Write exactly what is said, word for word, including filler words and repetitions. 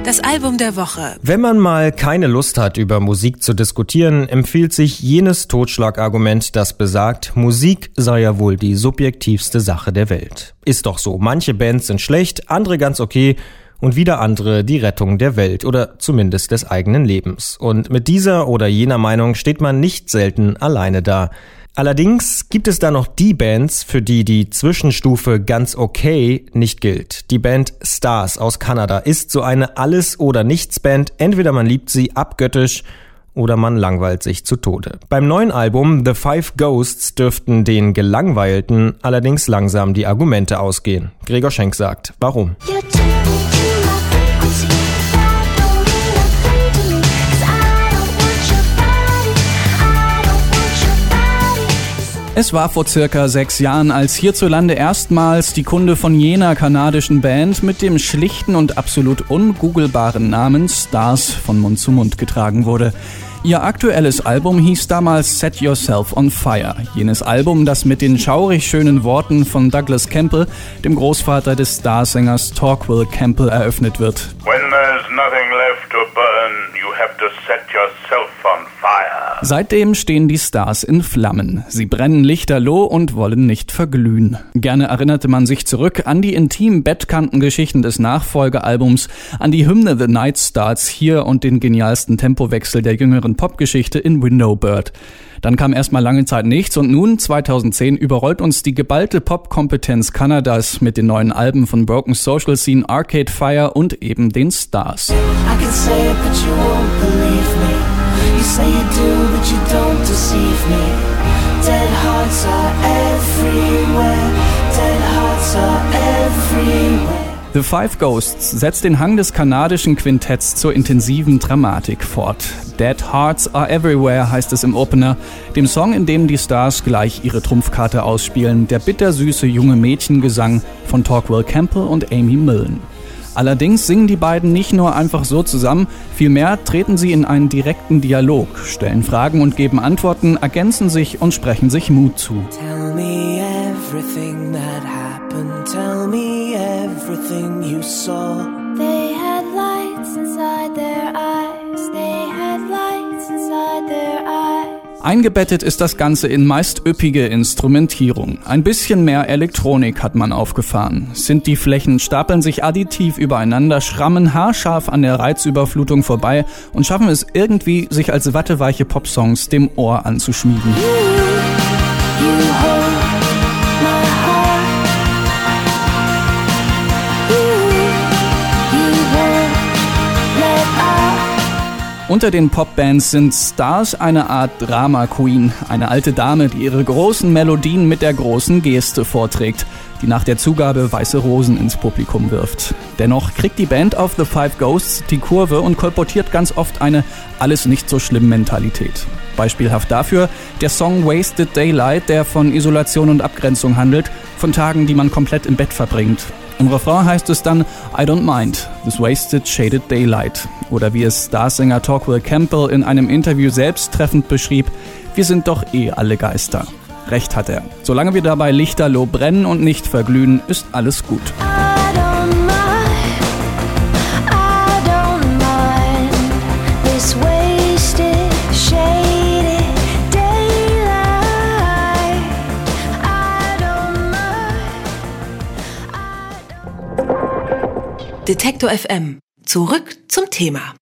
Das Album der Woche. Wenn man mal keine Lust hat, über Musik zu diskutieren, empfiehlt sich jenes Totschlagargument, das besagt, Musik sei ja wohl die subjektivste Sache der Welt. Ist doch so. Manche Bands sind schlecht, andere ganz okay und wieder andere die Rettung der Welt oder zumindest des eigenen Lebens. Und mit dieser oder jener Meinung steht man nicht selten alleine da. Allerdings gibt es da noch die Bands, für die die Zwischenstufe ganz okay nicht gilt. Die Band Stars aus Kanada ist so eine Alles-oder-Nichts-Band. Entweder man liebt sie abgöttisch oder man langweilt sich zu Tode. Beim neuen Album The Five Ghosts dürften den Gelangweilten allerdings langsam die Argumente ausgehen. Gregor Schenk sagt, warum? Es war vor circa sechs Jahren, als hierzulande erstmals die Kunde von jener kanadischen Band mit dem schlichten und absolut ungoogelbaren Namen Stars von Mund zu Mund getragen wurde. Ihr aktuelles Album hieß damals Set Yourself on Fire. Jenes Album, das mit den schaurig schönen Worten von Douglas Campbell, dem Großvater des Starsängers Torquil Campbell, eröffnet wird. When there's nothing left to burn, you have to set yourself on fire. Seitdem stehen die Stars in Flammen. Sie brennen lichterloh und wollen nicht verglühen. Gerne erinnerte man sich zurück an die intimen Bettkantengeschichten des Nachfolgealbums, an die Hymne The Night Starts hier und den genialsten Tempowechsel der jüngeren Popgeschichte in Window Bird. Dann kam erstmal lange Zeit nichts und nun, zweitausendzehn, überrollt uns die geballte Popkompetenz Kanadas mit den neuen Alben von Broken Social Scene, Arcade Fire und eben den Stars. I can say it, but you won't believe me. You say you do, but you don't deceive me. Dead hearts are everywhere. Dead hearts are everywhere. The Five Ghosts setzt den Hang des kanadischen Quintetts zur intensiven Dramatik fort. Dead Hearts Are Everywhere heißt es im Opener, dem Song, in dem die Stars gleich ihre Trumpfkarte ausspielen, der bittersüße junge Mädchengesang von Torquil Campbell und Amy Milne. Allerdings singen die beiden nicht nur einfach so zusammen, vielmehr treten sie in einen direkten Dialog, stellen Fragen und geben Antworten, ergänzen sich und sprechen sich Mut zu. Tell me everything that happened. Tell me everything you saw. They had lights inside their eyes. They had lights inside their eyes. Eingebettet ist das Ganze in meist üppige Instrumentierung. Ein bisschen mehr Elektronik hat man aufgefahren. Synthi-Flächen stapeln sich additiv übereinander, schrammen haarscharf an der Reizüberflutung vorbei und schaffen es irgendwie, sich als watteweiche Popsongs dem Ohr anzuschmiegen. You hold my heart. You, you won't let up. Unter den Popbands sind Stars eine Art Drama-Queen, eine alte Dame, die ihre großen Melodien mit der großen Geste vorträgt, die nach der Zugabe weiße Rosen ins Publikum wirft. Dennoch kriegt die Band of The Five Ghosts die Kurve und kolportiert ganz oft eine Alles-nicht-so-schlimm-Mentalität. Beispielhaft dafür der Song Wasted Daylight, der von Isolation und Abgrenzung handelt, von Tagen, die man komplett im Bett verbringt. Im Refrain heißt es dann I don't mind, this wasted shaded daylight. Oder wie es Starsänger Torquil Campbell in einem Interview selbst treffend beschrieb, wir sind doch eh alle Geister. Recht hat er. Solange wir dabei lichterloh brennen und nicht verglühen, ist alles gut. I don't mind. I don't mind this wasted, shaded daylight. I don't mind. Detektor F M. Zurück zum Thema.